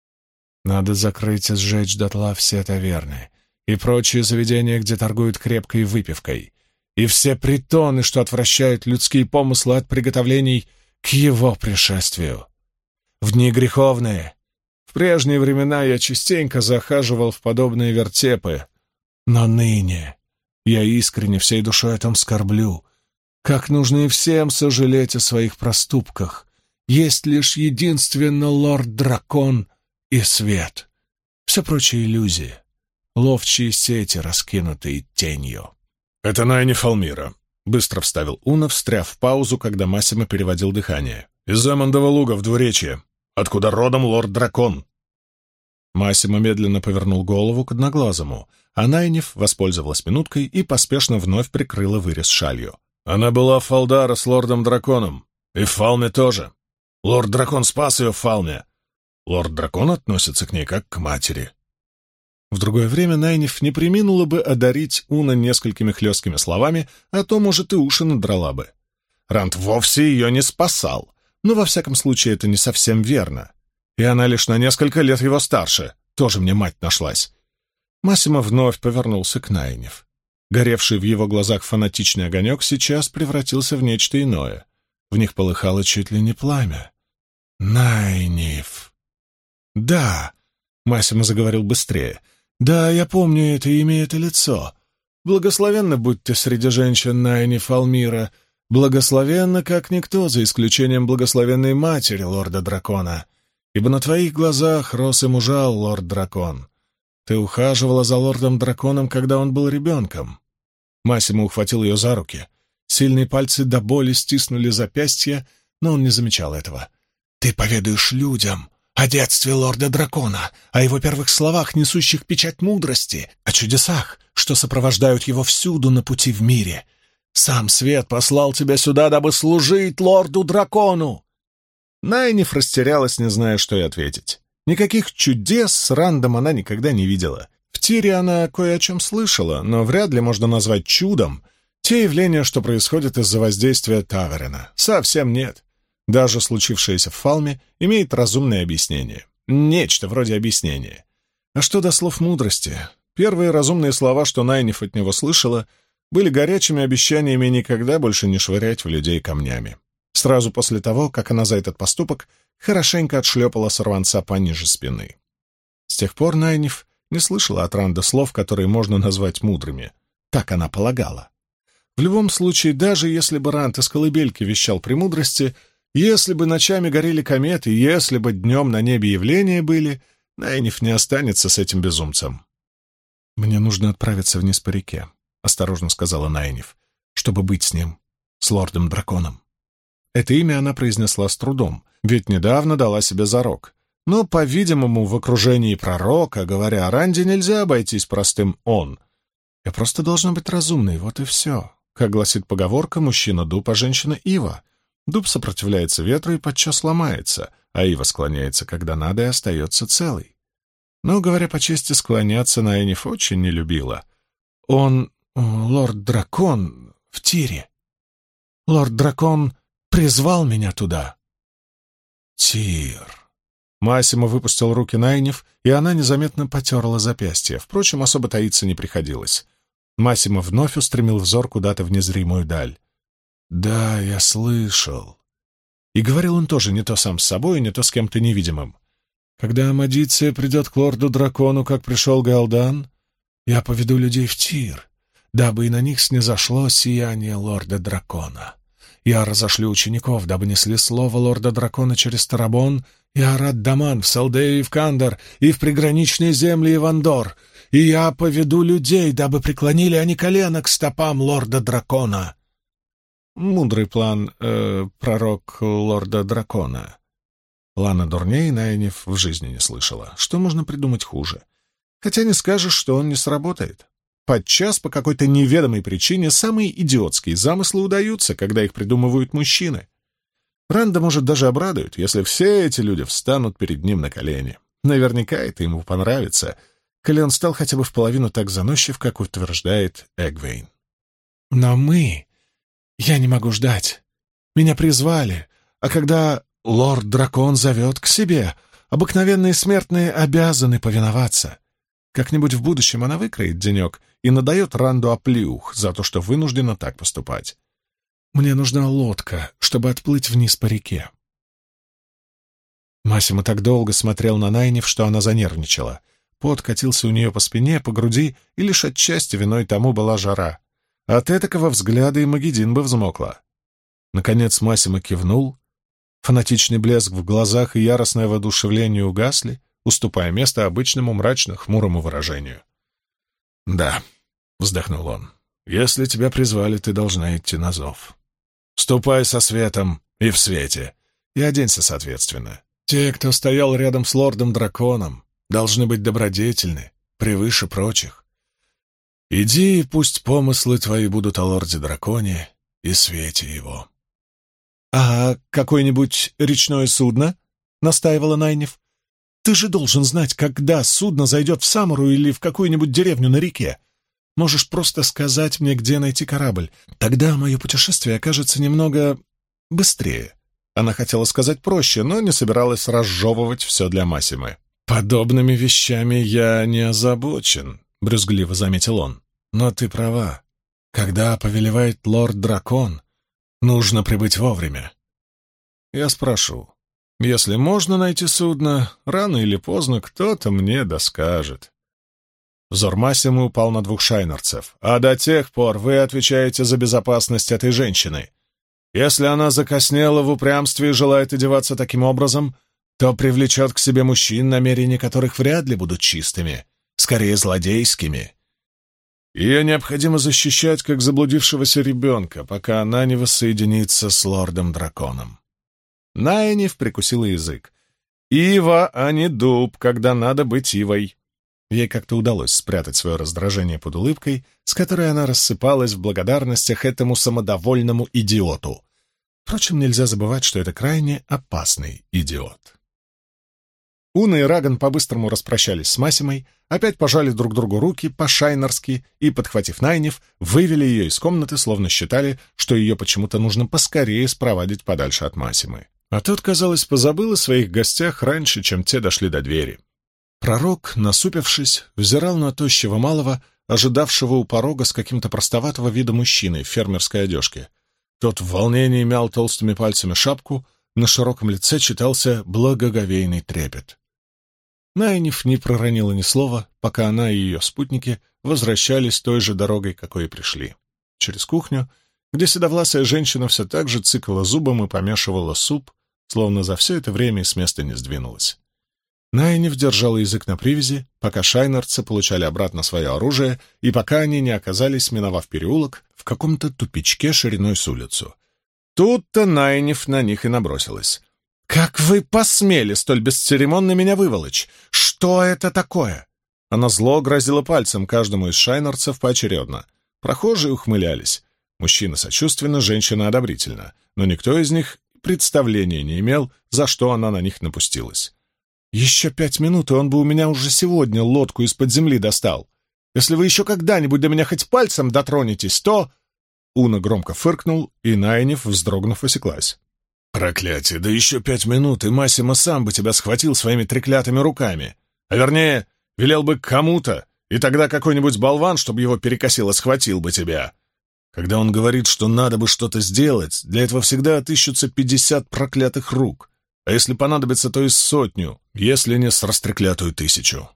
Надо закрыть и сжечь дотла все таверны и прочие заведения, где торгуют крепкой выпивкой, и все притоны, что отвращают людские помыслы от приготовлений к его пришествию. В дни греховные, в прежние времена я частенько захаживал в подобные вертепы, но ныне я искренне всей душой о том скорблю, как нужно и всем сожалеть о своих проступках. Есть лишь единственно лорд-дракон и свет. Все прочие иллюзии, ловчие сети, раскинутые тенью. «Это Найниф Алмира», — быстро вставил Уна, встряв в паузу, когда Массимо переводил дыхание. «Из Эммондова луга в двуречье, откуда родом лорд-дракон». Массимо медленно повернул голову к Одноглазому, а Найниф воспользовалась минуткой и поспешно вновь прикрыла вырез шалью. «Она была в Фалдара с лордом-драконом, и в Фалме тоже. Лорд-дракон спас ее в Фалме. Лорд-дракон относится к ней как к матери». В другое время Найниф не преминула бы одарить Уна несколькими хлесткими словами, а то, может, и уши надрала бы. Рант вовсе ее не спасал, но, во всяком случае, это не совсем верно. И она лишь на несколько лет его старше, тоже мне мать нашлась. Массимо вновь повернулся к Найниф. Горевший в его глазах фанатичный огонек сейчас превратился в нечто иное. В них полыхало чуть ли не пламя. «Найниф!» «Да!» — Массимо заговорил быстрее. «Да, я помню это имя и это лицо. Благословенна будь ты среди женщин, Найниф Алмира. Благословенна, как никто, за исключением благословенной матери лорда-дракона. Ибо на твоих глазах рос и мужал лорд-дракон. Ты ухаживала за лордом-драконом, когда он был ребенком». Массимо ухватил ее за руки. Сильные пальцы до боли стиснули запястья, но он не замечал этого. «Ты поведаешь людям о детстве лорда-дракона, о его первых словах, несущих печать мудрости, о чудесах, что сопровождают его всюду на пути в мире. Сам свет послал тебя сюда, дабы служить лорду-дракону!» Найниф растерялась, не зная, что и ответить. Никаких чудес с Рандом она никогда не видела. В Тире она кое о чем слышала, но вряд ли можно назвать чудом те явления, что происходят из-за воздействия Таверена. Совсем нет. Даже случившееся в Фалме имеет разумное объяснение. Нечто вроде объяснения. А что до слов мудрости? Первые разумные слова, что Найниф от него слышала, были горячими обещаниями никогда больше не швырять в людей камнями. Сразу после того, как она за этот поступок хорошенько отшлепала сорванца пониже спины. С тех пор Найниф не слышала от Ранда слов, которые можно назвать мудрыми. Так она полагала. В любом случае, даже если бы Ранд из колыбельки вещал премудрости, если бы ночами горели кометы, если бы днем на небе явления были, Найниф не останется с этим безумцем. «Мне нужно отправиться вниз по реке», — осторожно сказала Найниф, «чтобы быть с ним, с лордом-драконом». Это имя она произнесла с трудом, ведь недавно дала себе зарок. Но, по-видимому, в окружении пророка, говоря о Ранде, нельзя обойтись простым «он». Я просто должна быть разумной, вот и все. Как гласит поговорка, мужчина дуб, а женщина ива. Дуб сопротивляется ветру и подчас ломается, а ива склоняется, когда надо, и остается целой. Но, говоря по чести, склоняться Найниф очень не любила. Он, лорд-дракон, в Тире. Лорд-дракон призвал меня туда. Тир. Массимо выпустил руки Найниф, и она незаметно потерла запястье. Впрочем, особо таиться не приходилось. Массимо вновь устремил взор куда-то в незримую даль. «Да, я слышал». И говорил он тоже не то сам с собой, не то с кем-то невидимым. «Когда Амадиция придет к лорду-дракону, как пришел Галдан, я поведу людей в Тир, дабы и на них снизошло сияние лорда-дракона. Я разошлю учеников, дабы несли слово лорда-дракона через Тарабон и Арат-Даман, в Салдею и в Кандар, и в приграничные земли и Вандор, и я поведу людей, дабы преклонили они колено к стопам лорда-дракона». Мудрый план, пророк лорда-дракона. Лана дурней Найниф в жизни не слышала. Что можно придумать хуже? Хотя не скажешь, что он не сработает. Подчас по какой-то неведомой причине самые идиотские замыслы удаются, когда их придумывают мужчины. Ранда, может, даже обрадует, если все эти люди встанут перед ним на колени. Наверняка это ему понравится, коли он стал хотя бы в половину так заносчив, как утверждает Эгвейн. Но я не могу ждать. Меня призвали, а когда лорд-дракон зовет к себе, обыкновенные смертные обязаны повиноваться. Как-нибудь в будущем она выкроет денек и надает Ранду оплеух за то, что вынуждена так поступать. Мне нужна лодка, чтобы отплыть вниз по реке. Массимо так долго смотрел на Найниф, что она занервничала. Пот катился у нее по спине, по груди, и лишь отчасти виной тому была жара. От этакого взгляда и Магедин бы взмокла. Наконец Массимо кивнул. Фанатичный блеск в глазах и яростное воодушевление угасли, уступая место обычному мрачно-хмурому выражению. «Да», — вздохнул он, — «если тебя призвали, ты должна идти на зов. Ступай со светом и в свете, и оденься соответственно. Те, кто стоял рядом с лордом-драконом, должны быть добродетельны, превыше прочих. Иди, и пусть помыслы твои будут о лорде-драконе и свете его». «А какое-нибудь речное судно?» — настаивала Найниф. «Ты же должен знать, когда судно зайдет в Самару или в какую-нибудь деревню на реке. Можешь просто сказать мне, где найти корабль. Тогда мое путешествие окажется немного быстрее». Она хотела сказать проще, но не собиралась разжевывать все для Массимы. «Подобными вещами я не озабочен», — брюзгливо заметил он. Но ты права. Когда повелевает лорд-дракон, нужно прибыть вовремя. Я спрошу. Если можно найти судно, рано или поздно кто-то мне доскажет. Взор Массимы упал на двух шайнерцев. А до тех пор вы отвечаете за безопасность этой женщины. Если она закоснела в упрямстве и желает одеваться таким образом, то привлечет к себе мужчин, намерения которых вряд ли будут чистыми, скорее злодейскими. Ее необходимо защищать, как заблудившегося ребенка, пока она не воссоединится с лордом-драконом. Найниф прикусила язык. Ива, а не дуб, когда надо быть ивой. Ей как-то удалось спрятать свое раздражение под улыбкой, с которой она рассыпалась в благодарностях этому самодовольному идиоту. Впрочем, нельзя забывать, что это крайне опасный идиот. Уна и Раган по-быстрому распрощались с Массимой, опять пожали друг другу руки по-шайнерски и, подхватив Найниф, вывели ее из комнаты, словно считали, что ее почему-то нужно поскорее спровадить подальше от Массимы. А тот, казалось, позабыл о своих гостях раньше, чем те дошли до двери. Пророк, насупившись, взирал на тощего малого, ожидавшего у порога с каким-то простоватого вида мужчиной в фермерской одежке. Тот в волнении мял толстыми пальцами шапку, на широком лице читался благоговейный трепет. Найниф не проронила ни слова, пока она и ее спутники возвращались той же дорогой, какой и пришли. Через кухню, где седовласая женщина все так же цыкала зубом и помешивала суп, словно за все это время с места не сдвинулась. Найниф держала язык на привязи, пока шайнерцы получали обратно свое оружие и пока они не оказались, миновав переулок, в каком-то тупичке шириной с улицу. Тут-то Найниф на них и набросилась. «Как вы посмели столь бесцеремонно меня выволочь? Что это такое?» Она зло грозила пальцем каждому из шайнерцев поочередно. Прохожие ухмылялись. Мужчина сочувственно, женщина одобрительно, но никто из них представления не имел, за что она на них напустилась. «Еще 5 минут, и он бы у меня уже сегодня лодку из-под земли достал. Если вы еще когда-нибудь до меня хоть пальцем дотронетесь, то...» Уна громко фыркнул, и Найниф, вздрогнув, осеклась. «Проклятие, да еще 5 минут, и Массимо сам бы тебя схватил своими треклятыми руками. А вернее, велел бы кому-то, и тогда какой-нибудь болван, чтобы его перекосило, схватил бы тебя. Когда он говорит, что надо бы что-то сделать, для этого всегда отыщутся 50 проклятых рук, а если понадобится, то и 100, если не с растреклятую 1000».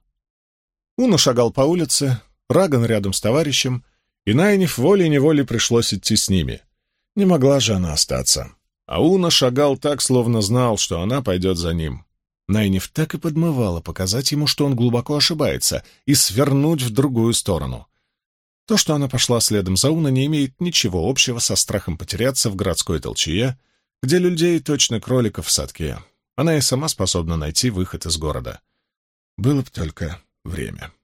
Уна шагал по улице, Раган рядом с товарищем, и Найниф волей-неволей пришлось идти с ними. Не могла же она остаться. А Уна шагал так, словно знал, что она пойдет за ним. Найниф так и подмывала показать ему, что он глубоко ошибается, и свернуть в другую сторону. То, что она пошла следом за Уна, не имеет ничего общего со страхом потеряться в городской толчее, где людей точно кроликов в садке. Она и сама способна найти выход из города. Было бы только время.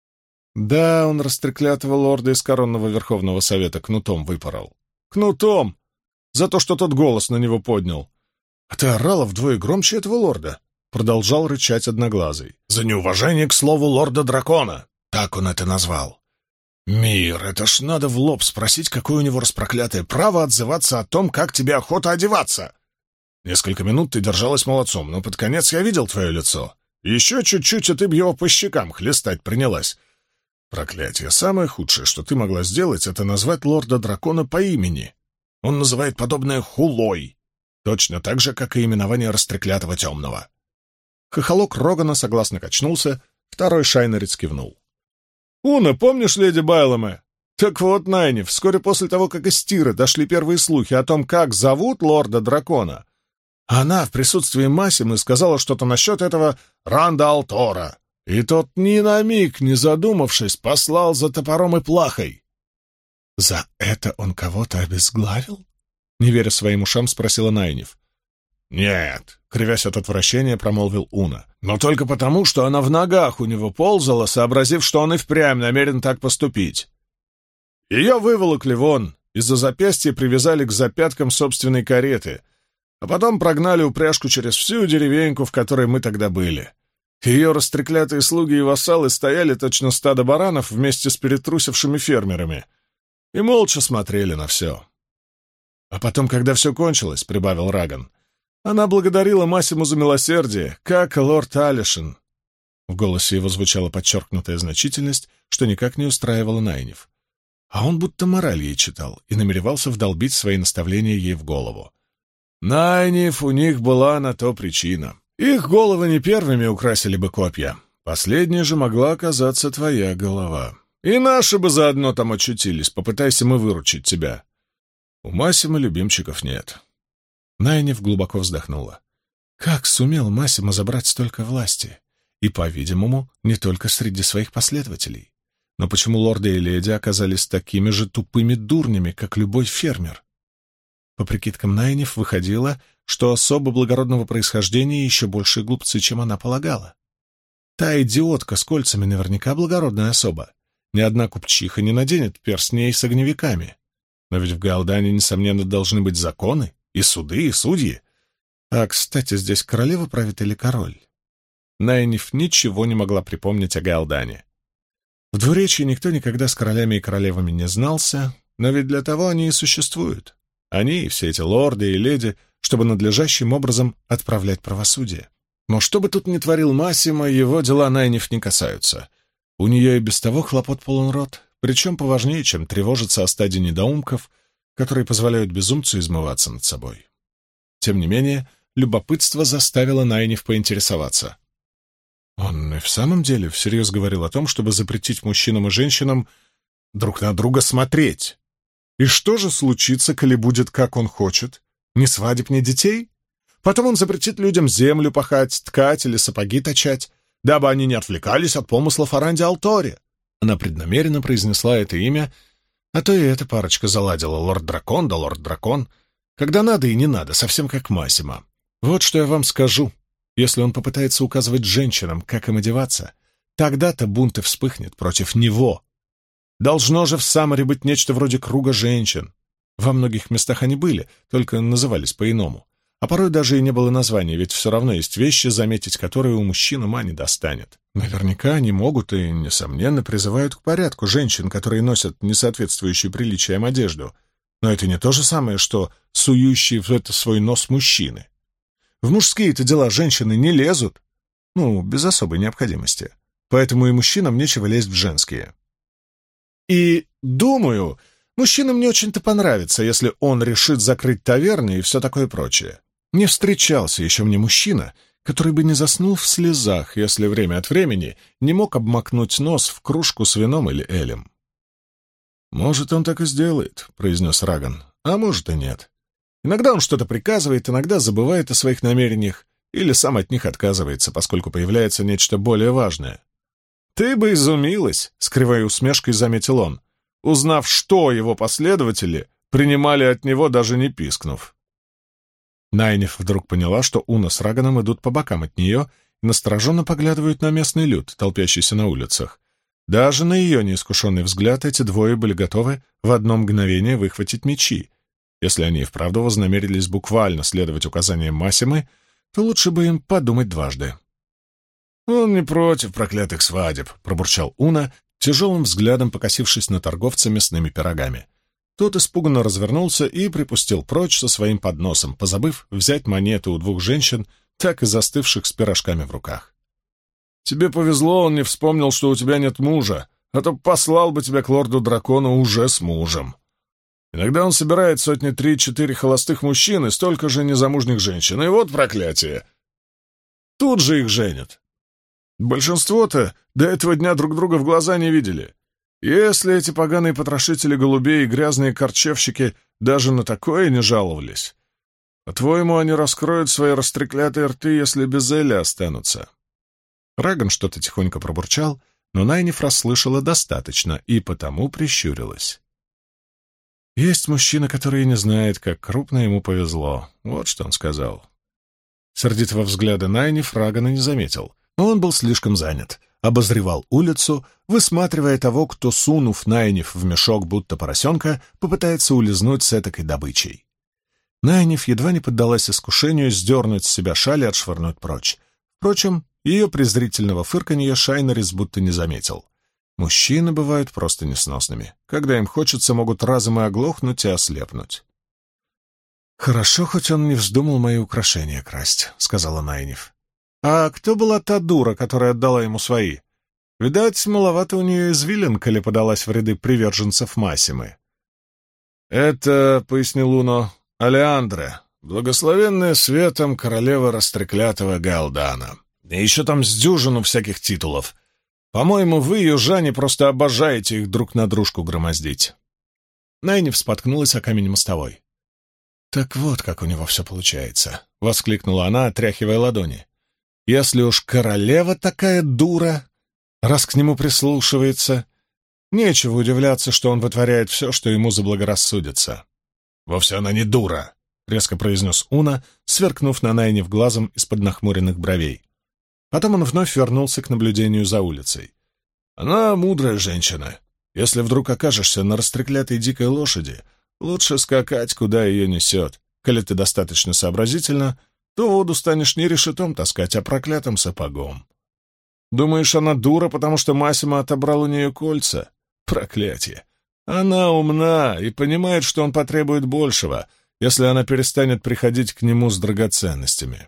Да, он растреклятого лорда из коронного Верховного Совета кнутом выпорол. Кнутом! За то, что тот голос на него поднял. А ты орала вдвое громче этого лорда, продолжал рычать Одноглазый. За неуважение к слову лорда-дракона. Так он это назвал. Мир, это ж надо в лоб спросить, какое у него распроклятое право отзываться о том, как тебе охота одеваться. Несколько минут ты держалась молодцом, но под конец я видел твое лицо. Еще чуть-чуть, и ты б его по щекам хлестать принялась. Проклятие, самое худшее, что ты могла сделать, это назвать лорда-дракона по имени. Он называет подобное хулой, точно так же, как и именование растреклятого темного. Хохолок Рогана согласно качнулся, второй шайнерец кивнул. «Уна, помнишь леди Байломе? Так вот, Найниф, вскоре после того, как из Тиры дошли первые слухи о том, как зовут лорда-дракона, она в присутствии Массимы сказала что-то насчет этого Ранда Алтора, и тот ни на миг, не задумавшись, послал за топором и плахой». «За это он кого-то обезглавил?» Не веря своим ушам, спросила Найниф. «Нет», — кривясь от отвращения, промолвил Уна. «Но только потому, что она в ногах у него ползала, сообразив, что он и впрямь намерен так поступить. Ее выволокли вон, из-за запястья привязали к запяткам собственной кареты, а потом прогнали упряжку через всю деревеньку, в которой мы тогда были. Ее растреклятые слуги и вассалы стояли точно стадо баранов вместе с перетрусившими фермерами и молча смотрели на все. А потом, когда все кончилось, — прибавил Раган, — она благодарила Массиму за милосердие, как лорд Алишин». В голосе его звучала подчеркнутая значительность, что никак не устраивала Найниф. а он будто мораль ей читал и намеревался вдолбить свои наставления ей в голову. Найниф, у них была на то причина. Их головы не первыми украсили бы копья. Последняя же могла оказаться твоя голова. И наши бы заодно там очутились, попытайся мы выручить тебя. У Массимо любимчиков нет. Найниф глубоко вздохнула. Как сумел Массимо забрать столько власти? И, по-видимому, не только среди своих последователей. Но почему лорды и леди оказались такими же тупыми дурнями, как любой фермер? По прикидкам Найниф выходило, что особо благородного происхождения еще больше глупцы, чем она полагала. Та идиотка с кольцами наверняка благородная особа. Ни одна купчиха не наденет перстней с огневиками. Но ведь в Гаалдане, несомненно, должны быть законы, и суды, и судьи. А, кстати, здесь королева правит или король? Найниф ничего не могла припомнить о Гаалдане. В двуречии никто никогда с королями и королевами не знался, но ведь для того они и существуют. Они и все эти лорды и леди, чтобы надлежащим образом отправлять правосудие. Но что бы тут ни творил Массимо, его дела Найниф не касаются. У нее и без того хлопот полон рот, причем поважнее, чем тревожиться о стаде недоумков, которые позволяют безумцу измываться над собой. Тем не менее, любопытство заставило Найниф поинтересоваться. Он и в самом деле всерьез говорил о том, чтобы запретить мужчинам и женщинам друг на друга смотреть. И что же случится, коли будет, как он хочет? Ни свадеб, ни детей? Потом он запретит людям землю пахать, ткать или сапоги точать, дабы они не отвлекались от помыслов о Ранди Алторе. Она преднамеренно произнесла это имя, а то и эта парочка заладила лорд-дракон да лорд-дракон, когда надо и не надо, совсем как Массимо. Вот что я вам скажу. Если он попытается указывать женщинам, как им одеваться, тогда-то бунт и вспыхнет против него. Должно же в Саммере быть нечто вроде круга женщин. Во многих местах они были, только назывались по-иному. А порой даже и не было названия, ведь все равно есть вещи, заметить которые у мужчин ума не достанет. Наверняка они могут и, несомненно, призывают к порядку женщин, которые носят несоответствующую приличиям одежду. Но это не то же самое, что сующие в это свой нос мужчины. В мужские-то дела женщины не лезут, без особой необходимости. Поэтому и мужчинам нечего лезть в женские. И, думаю, мужчинам не очень-то понравится, если он решит закрыть таверны и все такое прочее. Не встречался еще мне мужчина, который бы не заснул в слезах, если время от времени не мог обмакнуть нос в кружку с вином или элем. «Может, он так и сделает», — произнес Раган, — «а может и нет. Иногда он что-то приказывает, иногда забывает о своих намерениях или сам от них отказывается, поскольку появляется нечто более важное». «Ты бы изумилась», — с кривой усмешкой заметил он, узнав, что его последователи принимали от него, даже не пискнув. Найниф вдруг поняла, что Уна с Раганом идут по бокам от нее и настороженно поглядывают на местный люд, толпящийся на улицах. Даже на ее неискушенный взгляд эти двое были готовы в одно мгновение выхватить мечи. Если они и вправду вознамерились буквально следовать указаниям Массимы, то лучше бы им подумать дважды. «Он не против проклятых свадеб», — пробурчал Уна, тяжелым взглядом покосившись на торговца мясными пирогами. Тот испуганно развернулся и припустил прочь со своим подносом, позабыв взять монеты у двух женщин, так и застывших с пирожками в руках. «Тебе повезло, он не вспомнил, что у тебя нет мужа, а то послал бы тебя к лорду-дракону уже с мужем. Иногда он собирает 3-4 холостых мужчин и столько же незамужних женщин, и вот проклятие. Тут же их женят. Большинство-то до этого дня друг друга в глаза не видели. Если эти поганые потрошители голубей и грязные корчевщики даже на такое не жаловались, по-твоему, они раскроют свои растреклятые рты, если без Эля останутся?» Раган что-то тихонько пробурчал, но Найниф расслышала достаточно и потому прищурилась. «Есть мужчина, который не знает, как крупно ему повезло», — вот что он сказал. Сердитого взгляда Найниф Рагана не заметил, но он был слишком занят. Обозревал улицу, высматривая того, кто, сунув Найниф в мешок будто поросенка, попытается улизнуть с этакой добычей. Найниф едва не поддалась искушению сдернуть с себя шаль и отшвырнуть прочь. Впрочем, ее презрительного фырканья Шайнерис будто не заметил. Мужчины бывают просто несносными. Когда им хочется, могут разом и оглохнуть, и ослепнуть. «Хорошо, хоть он не вздумал мои украшения красть», — сказала Найниф. «А кто была та дура, которая отдала ему свои? Видать, маловато у нее извилин, коли подалась в ряды приверженцев Массимы. «Это, — пояснил Уно, — Алеандра, благословенная светом королева растреклятого Галдана. И еще там с дюжину всяких титулов. По-моему, вы, южане, просто обожаете их друг на дружку громоздить». Найниф споткнулась о камень мостовой. «Так вот, как у него все получается», — воскликнула она, отряхивая ладони. «Если уж королева такая дура, раз к нему прислушивается, нечего удивляться, что он вытворяет все, что ему заблагорассудится». «Вовсе она не дура», — резко произнес Уна, сверкнув на Найниф глазом из-под нахмуренных бровей. Потом он вновь вернулся к наблюдению за улицей. «Она мудрая женщина. Если вдруг окажешься на растреклятой дикой лошади, лучше скакать, куда ее несет. Коли ты достаточно сообразительна, то воду станешь не решетом таскать, а проклятым сапогом. Думаешь, она дура, потому что Массимо отобрал у нее кольца? Проклятие! Она умна и понимает, что он потребует большего, если она перестанет приходить к нему с драгоценностями.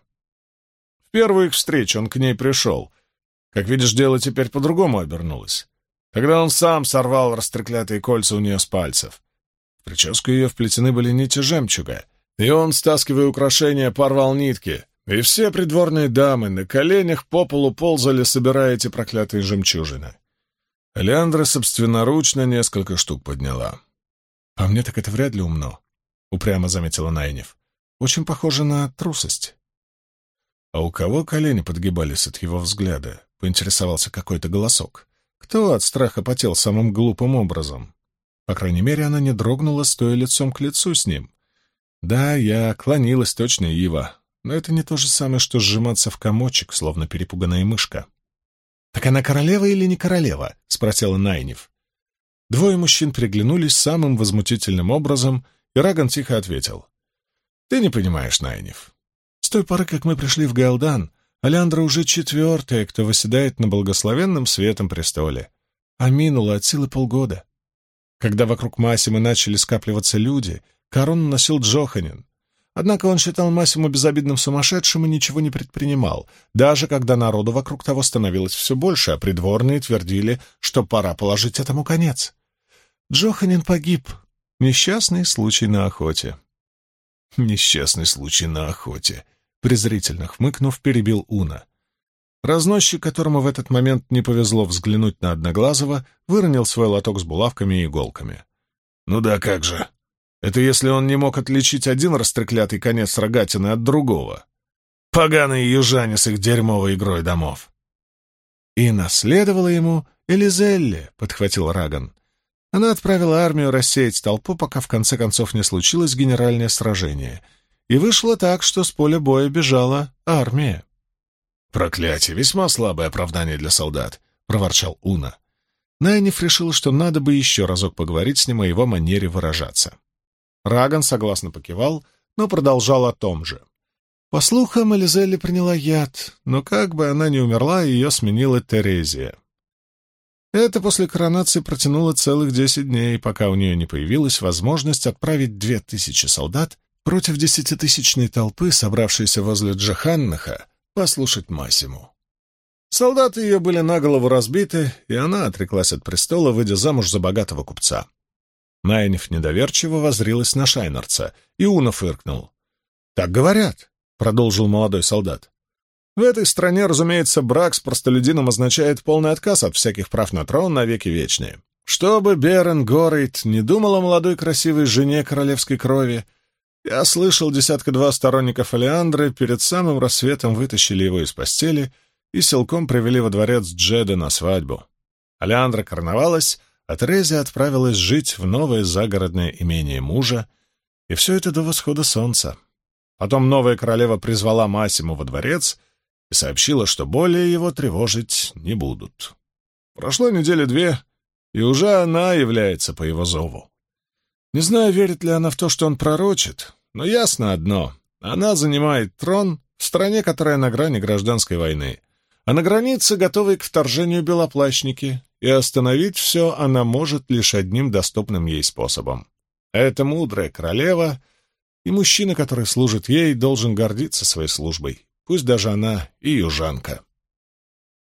В первую их встречу он к ней пришел. Как видишь, дело теперь по-другому обернулось. Тогда он сам сорвал растреклятые кольца у нее с пальцев. В прическу ее вплетены были нити жемчуга, и он, стаскивая украшения, порвал нитки, и все придворные дамы на коленях по полу ползали, собирая эти проклятые жемчужины. Алеандра собственноручно несколько штук подняла. «По мне так это вряд ли умно», — упрямо заметила Найниф. «Очень похоже на трусость». «А у кого колени подгибались от его взгляда?» — поинтересовался какой-то голосок. Кто от страха потел самым глупым образом? По крайней мере, она не дрогнула, стоя лицом к лицу с ним. Да, я клонилась, точно, Ива, но это не то же самое, что сжиматься в комочек, словно перепуганная мышка. «Так она королева или не королева?» — спросила Найниф. Двое мужчин приглянулись самым возмутительным образом, и Раган тихо ответил. «Ты не понимаешь, Найниф. С той поры, как мы пришли в Гаэлдан, Алеандра уже 4-я, кто восседает на благословенном светом престоле. А минуло от силы полгода. Когда вокруг Массимы начали скапливаться люди, корону носил Джоханин. Однако он считал Массиму безобидным сумасшедшим и ничего не предпринимал, даже когда народу вокруг того становилось все больше, а придворные твердили, что пора положить этому конец. Джоханин погиб. Несчастный случай на охоте. «Несчастный случай на охоте», — презрительно хмыкнув, перебил Уна. Разносчик, которому в этот момент не повезло взглянуть на Одноглазого, выронил свой лоток с булавками и иголками. «Ну да, как же. Это если он не мог отличить один растреклятый конец рогатины от другого. Поганые южане с их дерьмовой игрой домов». «И наследовала ему Элизелли», — подхватил Раган. Она отправила армию рассеять толпу, пока в конце концов не случилось генеральное сражение. И вышло так, что с поля боя бежала армия. «Проклятие! Весьма слабое оправдание для солдат», — проворчал Уна. Найниф решила, что надо бы еще разок поговорить с ним о его манере выражаться. Раган согласно покивал, но продолжал о том же. По слухам, Элизелли приняла яд, но как бы она ни умерла, ее сменила Терезия. Это после коронации протянуло целых 10 дней, пока у нее не появилась возможность отправить 2000 солдат против 10-тысячной толпы, собравшейся возле Джоханнаха, послушать Массиму. Солдаты ее были наголову разбиты, и она отреклась от престола, выйдя замуж за богатого купца. Найниф недоверчиво воззрилась на Шайнарца, и Уна фыркнул. «Так говорят», — продолжил молодой солдат. «В этой стране, разумеется, брак с простолюдином означает полный отказ от всяких прав на трон навеки вечные. Чтобы Берен Горейт не думал о молодой красивой жене королевской крови, я слышал, 1-2 сторонников Алеандры перед самым рассветом вытащили его из постели и силком привели во дворец Джеда на свадьбу. Алеандра короновалась, а Терезия отправилась жить в новое загородное имение мужа, и все это до восхода солнца. Потом новая королева призвала Массиму во дворец и сообщила, что более его тревожить не будут. Прошло 2 недели, и уже она является по его зову. Не знаю, верит ли она в то, что он пророчит, но ясно одно — она занимает трон в стране, которая на грани гражданской войны, а на границе готовы к вторжению белоплащники, и остановить все она может лишь одним доступным ей способом. Это мудрая королева, и мужчина, который служит ей, должен гордиться своей службой, пусть даже она и южанка.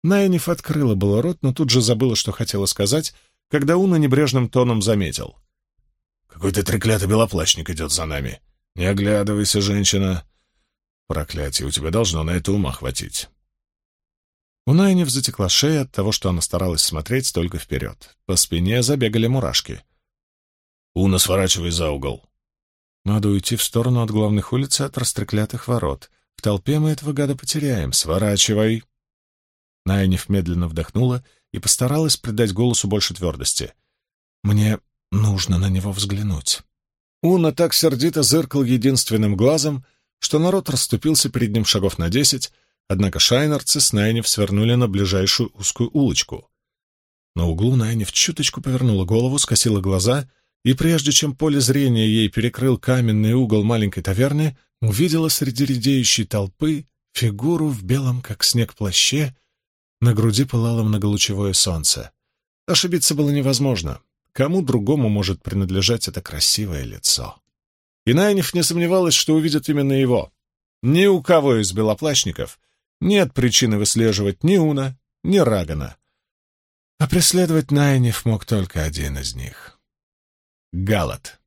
Найниф открыла было рот, но тут же забыла, что хотела сказать, когда Уна небрежным тоном заметил. «Какой-то треклятый белоплащник идет за нами. Не оглядывайся, женщина. Проклятие, у тебя должно на это ума хватить». У Найниф затекла шея от того, что она старалась смотреть только вперед. По спине забегали мурашки. «Уна, сворачивай за угол». «Надо уйти в сторону от главных улиц и от растреклятых ворот. В толпе мы этого гада потеряем. Сворачивай!» Найниф медленно вдохнула и постаралась придать голосу больше твердости. «Мне нужно на него взглянуть». Уна так сердито зыркал единственным глазом, что народ расступился перед ним шагов на 10, однако шайнерцы с Найниф свернули на ближайшую узкую улочку. На углу Найниф чуточку повернула голову, скосила глаза, и прежде чем поле зрения ей перекрыл каменный угол маленькой таверны, увидела среди редеющей толпы фигуру в белом, как снег, плаще. На груди пылало многолучевое солнце. Ошибиться было невозможно. Кому другому может принадлежать это красивое лицо? И Найниф не сомневалась, что увидит именно его. Ни у кого из белоплащников нет причины выслеживать ни Уна, ни Рагана. А преследовать Найниф мог только один из них — Галат.